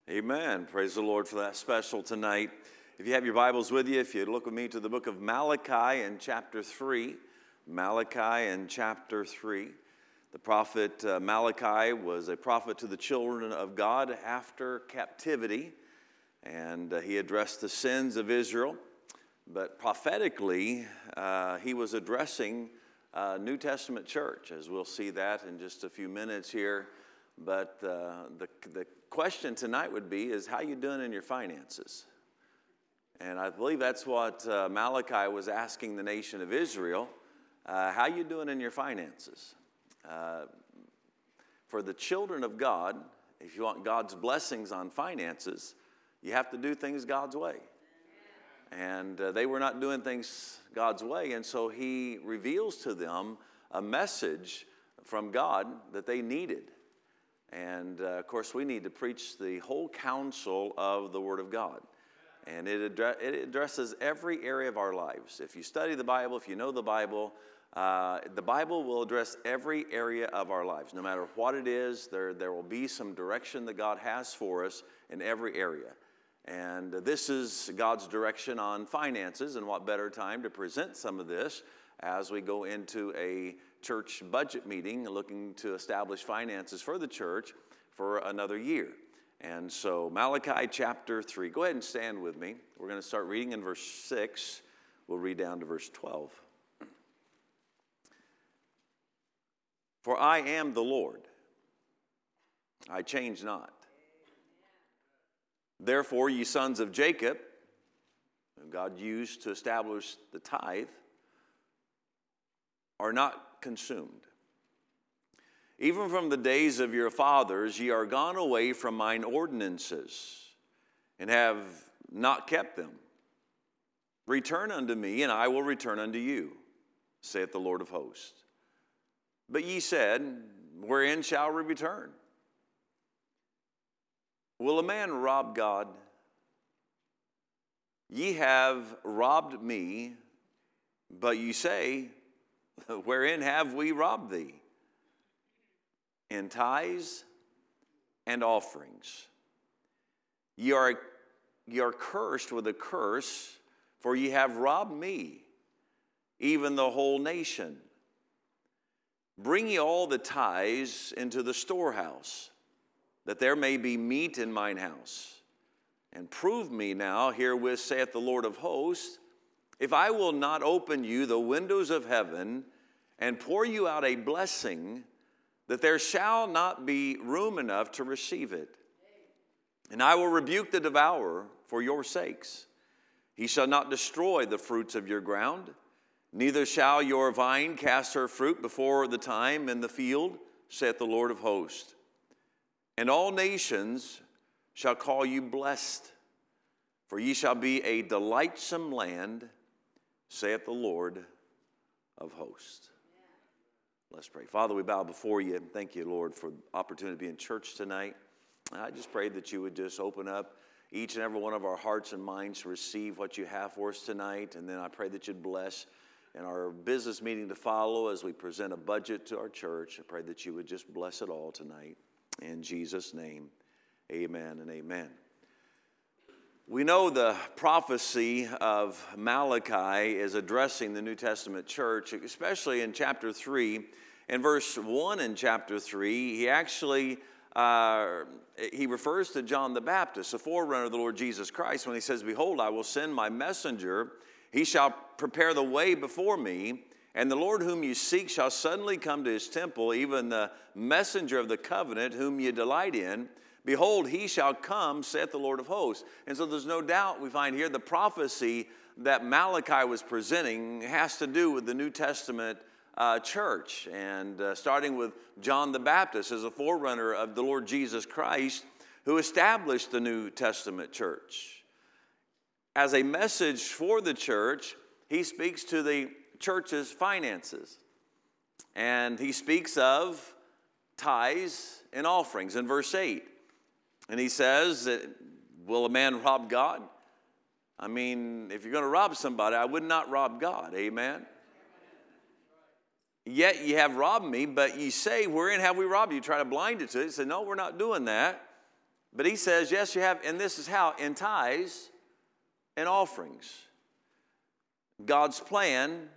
Amen. Praise the Lord for that special tonight. If you have your Bibles with you, if you look with me to the book of Malachi in chapter 3. Malachi in chapter 3. The prophet Malachi was a prophet to the children of God after captivity, and he addressed the sins of Israel. But prophetically, he was addressing New Testament church, as we'll see that in just a few minutes here. But the question tonight would be, is how you doing in your finances? And I believe that's what Malachi was asking the nation of Israel. How you doing in your finances? For the children of God, if you want God's blessings on finances, you have to do things God's way. And they were not doing things God's way, and so he reveals to them a message from God that they needed. And, of course, we need to preach the whole counsel of the Word of God. And it addresses every area of our lives. If you study the Bible, if you know the Bible will address every area of our lives. No matter what it is, there will be some direction that God has for us in every area. And this is God's direction on finances, and what better time to present some of this as we go into a church budget meeting looking to establish finances for the church for another year. And so Malachi chapter 3. Go ahead and stand with me. We're going to start reading in verse 6. We'll read down to verse 12. For I am the Lord. I change not. Therefore, ye sons of Jacob, whom God used to establish the tithe, are not consumed. Even from the days of your fathers, ye are gone away from mine ordinances, and have not kept them. Return unto me, and I will return unto you, saith the Lord of hosts. But ye said, wherein shall we return? Will a man rob God? Ye have robbed me, but ye say, wherein have we robbed thee? In tithes and offerings. Ye are cursed with a curse, for ye have robbed me, even the whole nation. Bring ye all the tithes into the storehouse, that there may be meat in mine house. And prove me now, herewith saith the Lord of hosts, if I will not open you the windows of heaven and pour you out a blessing, that there shall not be room enough to receive it. And I will rebuke the devourer for your sakes. He shall not destroy the fruits of your ground, neither shall your vine cast her fruit before the time in the field, saith the Lord of hosts. And all nations shall call you blessed, for ye shall be a delightsome land, saith the Lord of hosts. Let's pray. Father, we bow before you, and thank you, Lord, for the opportunity to be in church tonight. I just pray that you would just open up each and every one of our hearts and minds to receive what you have for us tonight. And then I pray that you'd bless in our business meeting to follow as we present a budget to our church. I pray that you would just bless it all tonight. In Jesus' name, amen and amen. We know the prophecy of Malachi is addressing the New Testament church, especially in chapter 3. In verse 1 in chapter 3, he actually he refers to John the Baptist, the forerunner of the Lord Jesus Christ, when he says, behold, I will send my messenger. He shall prepare the way before me, and the Lord whom you seek shall suddenly come to his temple, even the messenger of the covenant whom you delight in. Behold, he shall come, saith the Lord of hosts. And so there's no doubt we find here the prophecy that Malachi was presenting has to do with the New Testament church. And starting with John the Baptist as a forerunner of the Lord Jesus Christ, who established the New Testament church. As a message for the church, he speaks to the church's finances. And he speaks of tithes and offerings in verse 8. And he says, will a man rob God? I mean, if you're going to rob somebody, I would not rob God. Amen? Yet ye have robbed me, but ye say, wherein have we robbed you? You try to blind it to it. He said, no, we're not doing that. But he says, yes, you have, and this is how, in tithes and offerings. God's plan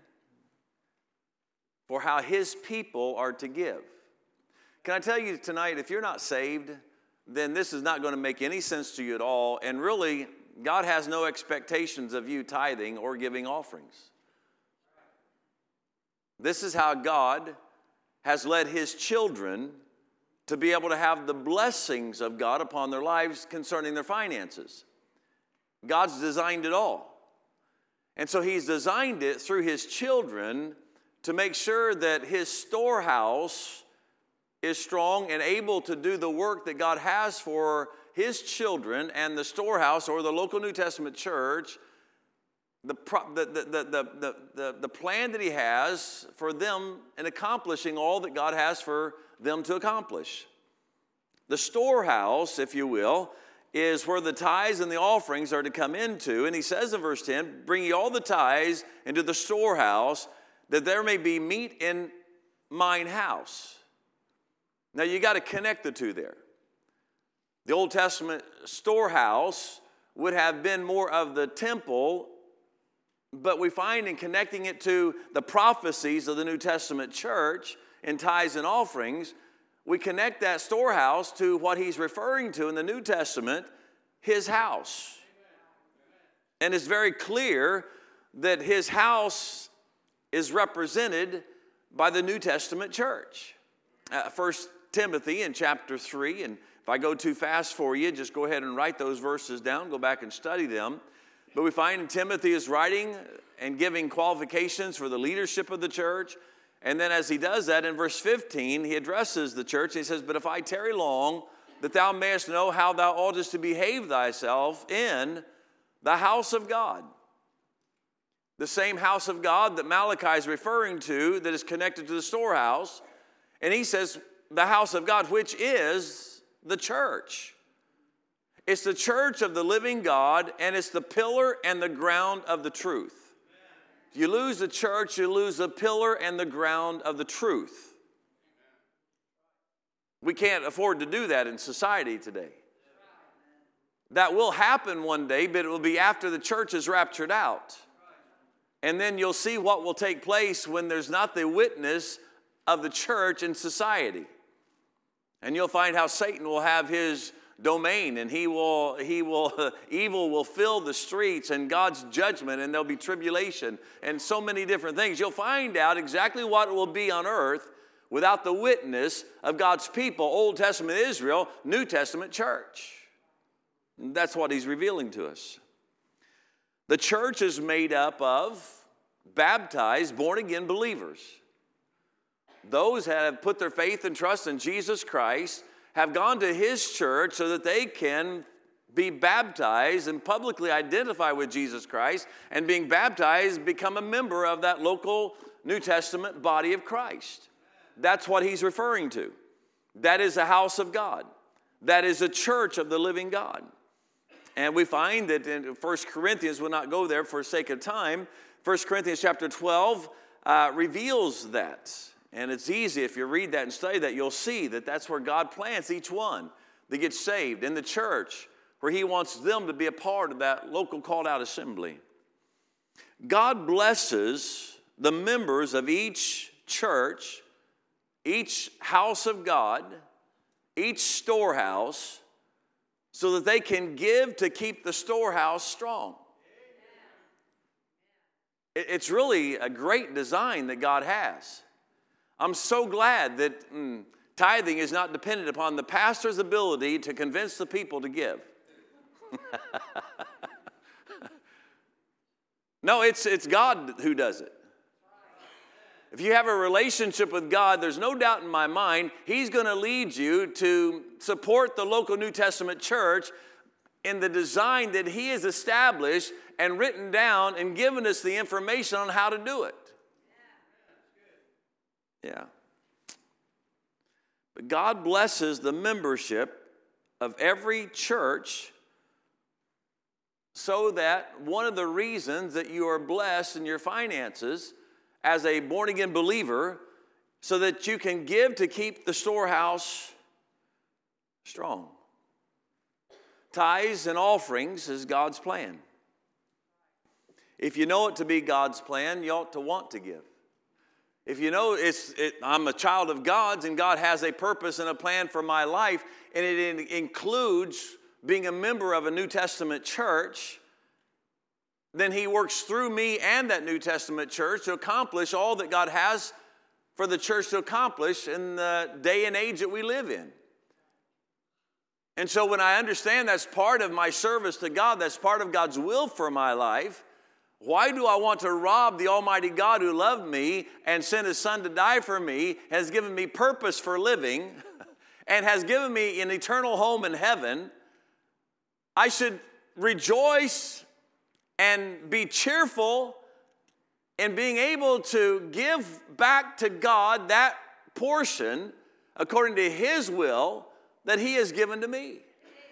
for how his people are to give. Can I tell you tonight, if you're not saved, then this is not going to make any sense to you at all. And really, God has no expectations of you tithing or giving offerings. This is how God has led his children to be able to have the blessings of God upon their lives concerning their finances. God's designed it all. And so he's designed it through his children to make sure that his storehouse is strong and able to do the work that God has for his children and the storehouse or the local New Testament church, the plan that he has for them in accomplishing all that God has for them to accomplish. The storehouse, if you will, is where the tithes and the offerings are to come into. And he says in verse 10, bring ye all the tithes into the storehouse, that there may be meat in mine house. Now you got to connect the two there. The Old Testament storehouse would have been more of the temple, but we find in connecting it to the prophecies of the New Testament church in tithes and offerings, we connect that storehouse to what he's referring to in the New Testament, his house. And it's very clear that his house is represented by the New Testament church. 1 Timothy in chapter 3, and if I go too fast for you, just go ahead and write those verses down, go back and study them. But we find Timothy is writing and giving qualifications for the leadership of the church. And then as he does that, in verse 15, he addresses the church. He says, but if I tarry long, that thou mayest know how thou oughtest to behave thyself in the house of God. The same house of God that Malachi is referring to that is connected to the storehouse. And he says, the house of God, which is the church. It's the church of the living God, and it's the pillar and the ground of the truth. If you lose the church, you lose the pillar and the ground of the truth. We can't afford to do that in society today. That will happen one day, but it will be after the church is raptured out. And then you'll see what will take place when there's not the witness of the church in society. And you'll find how Satan will have his domain, and evil will fill the streets, and God's judgment, and there'll be tribulation and so many different things. You'll find out exactly what it will be on earth without the witness of God's people, Old Testament Israel, New Testament church. And that's what he's revealing to us. The church is made up of baptized, born-again believers. Those that have put their faith and trust in Jesus Christ have gone to his church so that they can be baptized and publicly identify with Jesus Christ, and being baptized, become a member of that local New Testament body of Christ. That's what he's referring to. That is a house of God. That is a church of the living God. And we find that in 1 Corinthians, we'll not go there for sake of time, 1 Corinthians chapter 12 reveals that. And it's easy, if you read that and study that, you'll see that that's where God plants each one that gets saved in the church, where he wants them to be a part of that local called out assembly. God blesses the members of each church, each house of God, each storehouse, so that they can give to keep the storehouse strong. It's really a great design that God has. I'm so glad that tithing is not dependent upon the pastor's ability to convince the people to give. No, it's God who does it. If you have a relationship with God, there's no doubt in my mind, he's going to lead you to support the local New Testament church in the design that he has established and written down and given us the information on how to do it. Yeah. But God blesses the membership of every church so that one of the reasons that you are blessed in your finances as a born-again believer, so that you can give to keep the storehouse strong. Tithes and offerings is God's plan. If you know it to be God's plan, you ought to want to give. If you know I'm a child of God's and God has a purpose and a plan for my life, and it includes being a member of a New Testament church, then He works through me and that New Testament church to accomplish all that God has for the church to accomplish in the day and age that we live in. And so when I understand that's part of my service to God, that's part of God's will for my life, why do I want to rob the Almighty God who loved me and sent His Son to die for me, has given me purpose for living, and has given me an eternal home in heaven? I should rejoice and be cheerful in being able to give back to God that portion according to His will that He has given to me.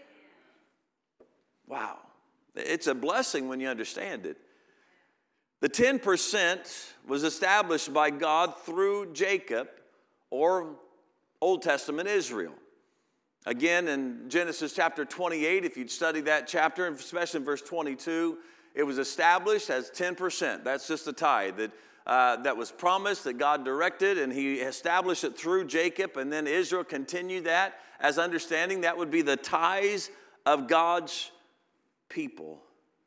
Wow. It's a blessing when you understand it. The 10% was established by God through Jacob, or Old Testament Israel. Again, in Genesis chapter 28, if you'd study that chapter, especially in verse 22, it was established as 10%. That's just a tithe that was promised, that God directed, and He established it through Jacob, and then Israel continued that as understanding that would be the tithes of God's people.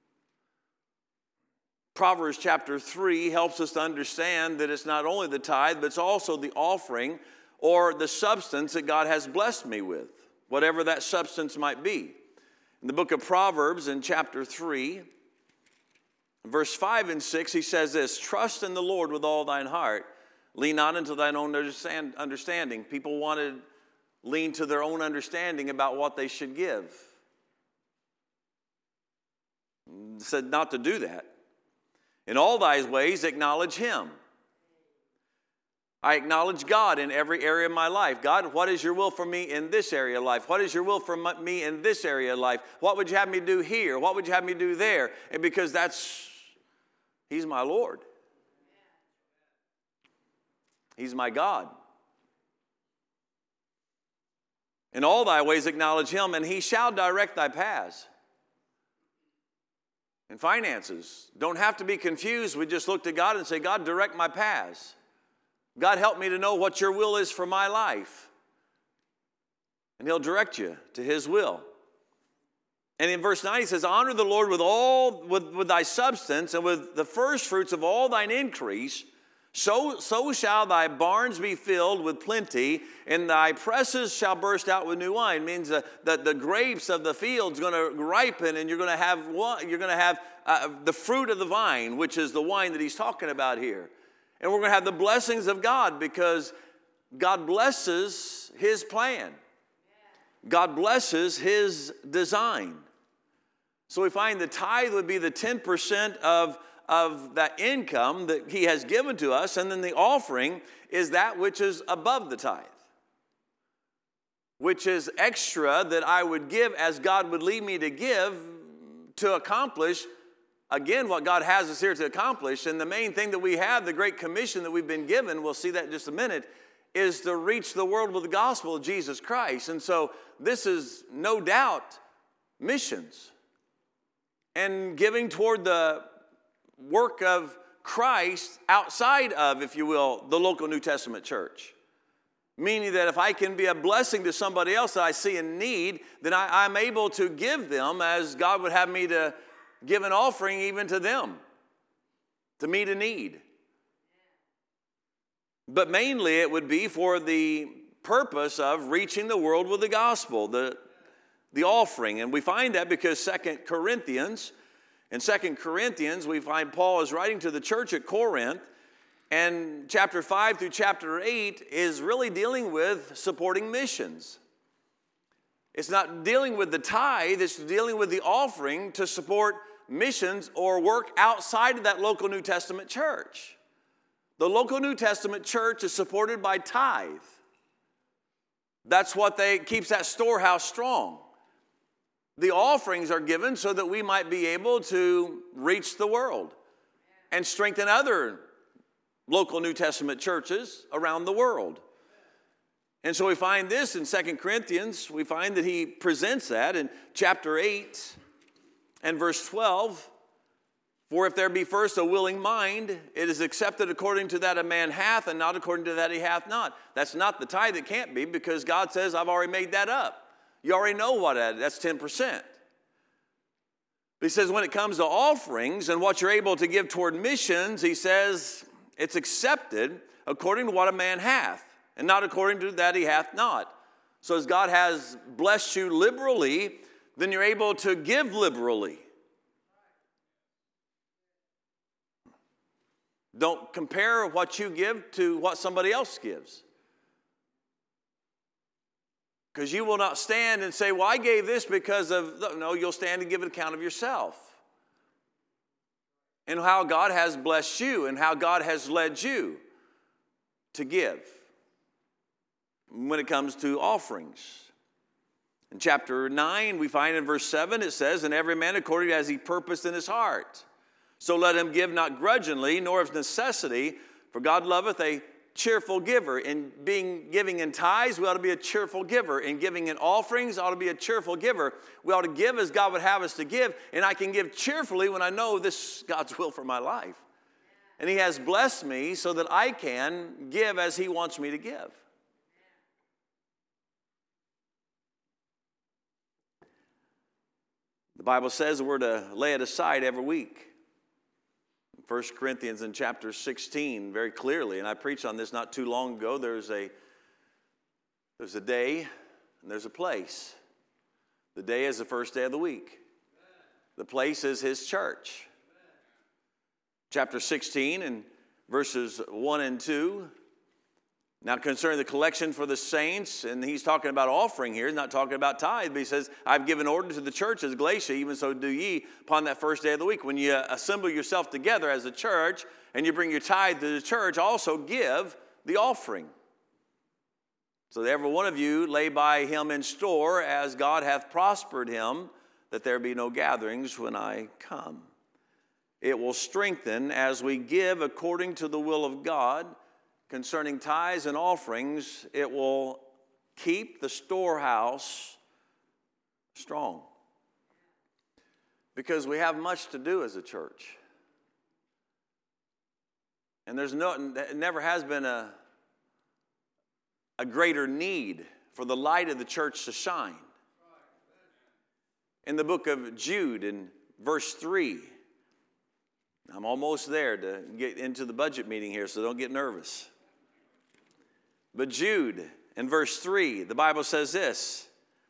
Proverbs chapter 3 helps us to understand that it's not only the tithe, but it's also the offering or the substance that God has blessed me with, whatever that substance might be. In the book of Proverbs, in chapter 3, verse 5 and 6, he says this: trust in the Lord with all thine heart, lean not unto thine own understanding. People want to lean to their own understanding about what they should give. He said not to do that. In all thy ways acknowledge Him. I acknowledge God in every area of my life. God, what is your will for me in this area of life? What is your will for me in this area of life? What would you have me do here? What would you have me do there? And because He's my Lord. He's my God. In all thy ways acknowledge Him, and He shall direct thy paths. And finances don't have to be confused. We just look to God and say, God, direct my paths. God, help me to know what your will is for my life. And He'll direct you to His will. And in verse 9 he says, honor the Lord with thy substance and with the first fruits of all thine increase. So shall thy barns be filled with plenty, and thy presses shall burst out with new wine. It means that the grapes of the field's going to ripen, and you're going to have the fruit of the vine, which is the wine that he's talking about here. And we're going to have the blessings of God because God blesses His plan. God blesses His design. So we find the tithe would be the 10% of that income that He has given to us, and then the offering is that which is above the tithe, which is extra that I would give as God would lead me to give to accomplish, again, what God has us here to accomplish. And the main thing that we have, the Great Commission that we've been given, we'll see that in just a minute, is to reach the world with the gospel of Jesus Christ. And so this is no doubt missions and giving toward the work of Christ outside of, if you will, the local New Testament church. Meaning that if I can be a blessing to somebody else that I see in need, then I'm able to give them as God would have me to give an offering even to them, to meet a need. But mainly it would be for the purpose of reaching the world with the gospel, the offering. And we find that because in 2 Corinthians, we find Paul is writing to the church at Corinth, and chapter 5 through chapter 8 is really dealing with supporting missions. It's not dealing with the tithe, it's dealing with the offering to support missions or work outside of that local New Testament church. The local New Testament church is supported by tithe. That's what keeps that storehouse strong. The offerings are given so that we might be able to reach the world and strengthen other local New Testament churches around the world. And so we find this in 2 Corinthians. We find that he presents that in chapter 8 and verse 12. For if there be first a willing mind, it is accepted according to that a man hath, and not according to that he hath not. That's not the tithe. It can't be, because God says, I've already made that up. You already know what that is. That's 10%. But he says when it comes to offerings and what you're able to give toward missions, he says it's accepted according to what a man hath, and not according to that he hath not. So as God has blessed you liberally, then you're able to give liberally. Don't compare what you give to what somebody else gives. Because you will not stand and say, well, I gave this because of... No, you'll stand and give an account of yourself. And how God has blessed you and how God has led you to give when it comes to offerings. In chapter 9, we find in verse 7, it says, and every man according as he purposed in his heart. So let him give not grudgingly, nor of necessity, for God loveth a cheerful giver. In giving in tithes, we ought to be a cheerful giver. In giving in offerings, ought to be a cheerful giver. We ought to give as God would have us to give, and I can give cheerfully when I know this is God's will for my life. And he has blessed me so that I can give as he wants me to give. The Bible says we're to lay it aside every week. 1 Corinthians in chapter 16, very clearly, and I preached on this not too long ago, there's a day and there's a place. The day is the first day of the week. The place is his church. Chapter 16 and verses 1 and 2. Now concerning the collection for the saints, and he's talking about offering here, he's not talking about tithe, but he says, I've given order to the church as Galatia, even so do ye upon that first day of the week. When you assemble yourself together as a church, and you bring your tithe to the church, also give the offering. So that every one of you lay by him in store, as God hath prospered him, that there be no gatherings when I come. It will strengthen as we give according to the will of God. Concerning tithes and offerings, it will keep the storehouse strong. Because we have much to do as a church. And it never has been a greater need for the light of the church to shine. In the book of Jude, in verse 3, I'm almost there to get into the budget meeting here, so don't get nervous. But Jude, in verse 3, the Bible says this,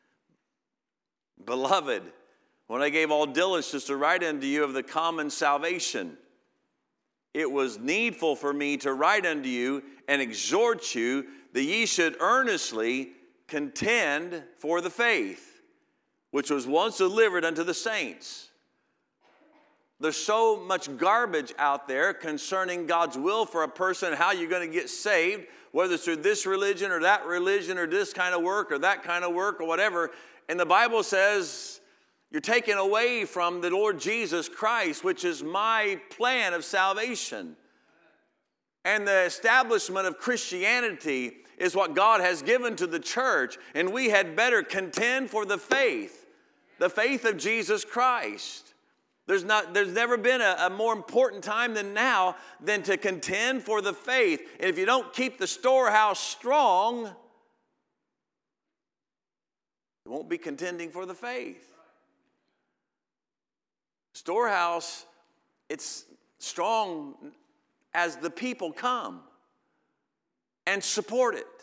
Beloved, when I gave all diligence to write unto you of the common salvation, it was needful for me to write unto you and exhort you that ye should earnestly contend for the faith, which was once delivered unto the saints. There's so much garbage out there concerning God's will for a person, how you're going to get saved, whether it's through this religion or that religion or this kind of work or that kind of work or whatever. And the Bible says you're taken away from the Lord Jesus Christ, which is my plan of salvation. And the establishment of Christianity is what God has given to the church. And we had better contend for the faith of Jesus Christ. There's never been a more important time than now than to contend for the faith. And if you don't keep the storehouse strong, you won't be contending for the faith. Storehouse, it's strong as the people come and support it.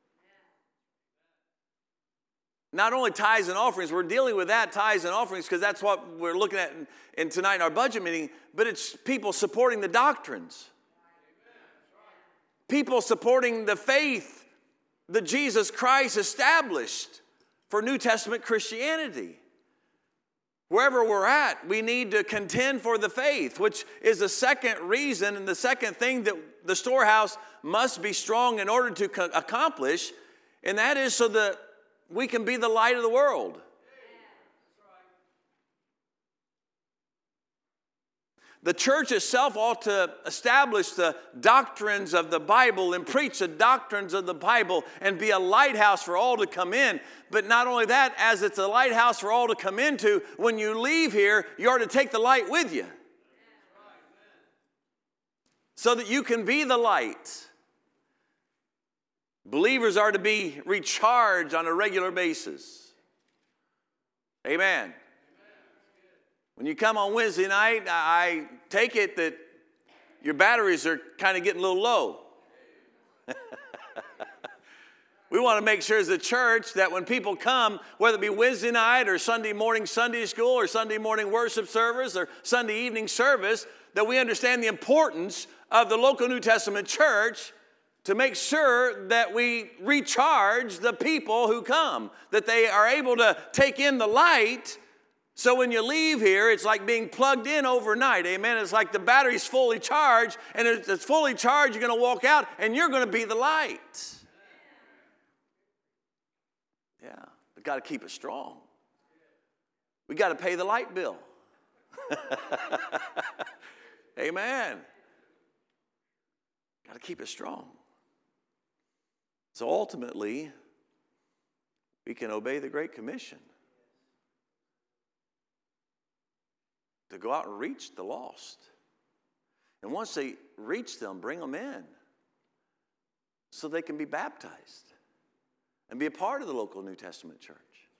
Not only tithes and offerings, we're dealing with that, tithes and offerings, because that's what we're looking at in tonight in our budget meeting, but it's people supporting the doctrines. People supporting the faith that Jesus Christ established for New Testament Christianity. Wherever we're at, we need to contend for the faith, which is the second reason and the second thing that the storehouse must be strong in order to accomplish, and that is so that we can be the light of the world. The church itself ought to establish the doctrines of the Bible and preach the doctrines of the Bible and be a lighthouse for all to come in. But not only that, as it's a lighthouse for all to come into, when you leave here, you are to take the light with you so that you can be the light. Believers are to be recharged on a regular basis. Amen. When you come on Wednesday night, I take it that your batteries are kind of getting a little low. We want to make sure as a church that when people come, whether it be Wednesday night or Sunday morning Sunday school or Sunday morning worship service or Sunday evening service, that we understand the importance of the local New Testament church to make sure that we recharge the people who come, that they are able to take in the light. So when you leave here, it's like being plugged in overnight, amen? It's like the battery's fully charged, and it's fully charged, you're going to walk out, and you're going to be the light. Yeah, we've got to keep it strong. We got to pay the light bill. Amen. Got to keep it strong. So ultimately, we can obey the Great Commission to go out and reach the lost. And once they reach them, bring them in so they can be baptized and be a part of the local New Testament church.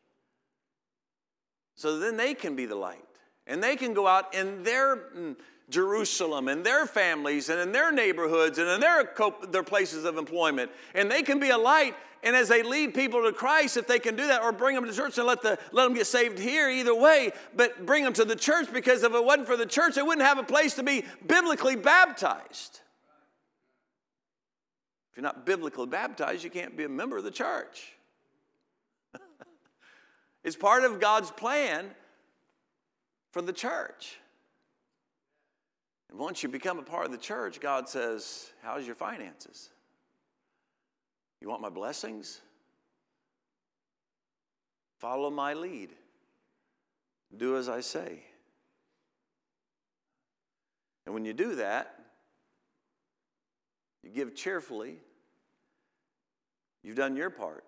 So then they can be the light. And they can go out in their Jerusalem and their families and in their neighborhoods and in their places of employment. And they can be a light. And as they lead people to Christ, if they can do that, or bring them to church and let them get saved here, either way, but bring them to the church, because if it wasn't for the church, they wouldn't have a place to be biblically baptized. If you're not biblically baptized, you can't be a member of the church. It's part of God's plan for the church. And once you become a part of the church, God says, how's your finances? You want my blessings? Follow my lead. Do as I say. And when you do that, you give cheerfully. You've done your part.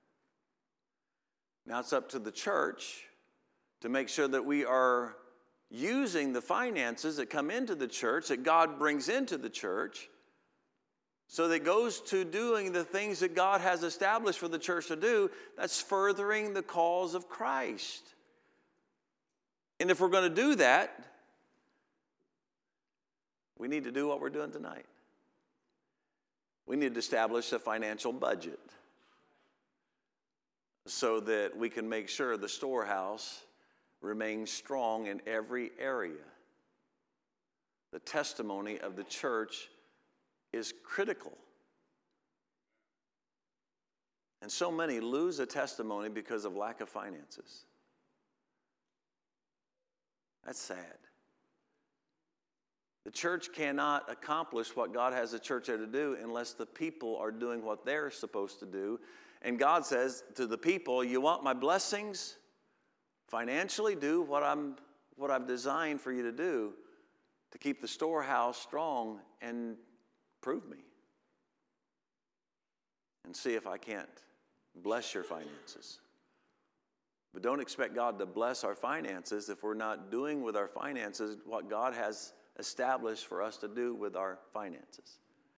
Now it's up to the church to make sure that we are using the finances that come into the church, that God brings into the church, so that it goes to doing the things that God has established for the church to do. That's furthering the cause of Christ. And if we're going to do that, we need to do what we're doing tonight. We need to establish a financial budget so that we can make sure the storehouse remains strong in every area. The testimony of the church is critical. And so many lose a testimony because of lack of finances. That's sad. The church cannot accomplish what God has the church there to do unless the people are doing what they're supposed to do. And God says to the people, you want my blessings? Financially, do what I've designed for you to do to keep the storehouse strong, and prove me. And see if I can't bless your finances. But don't expect God to bless our finances if we're not doing with our finances what God has established for us to do with our finances.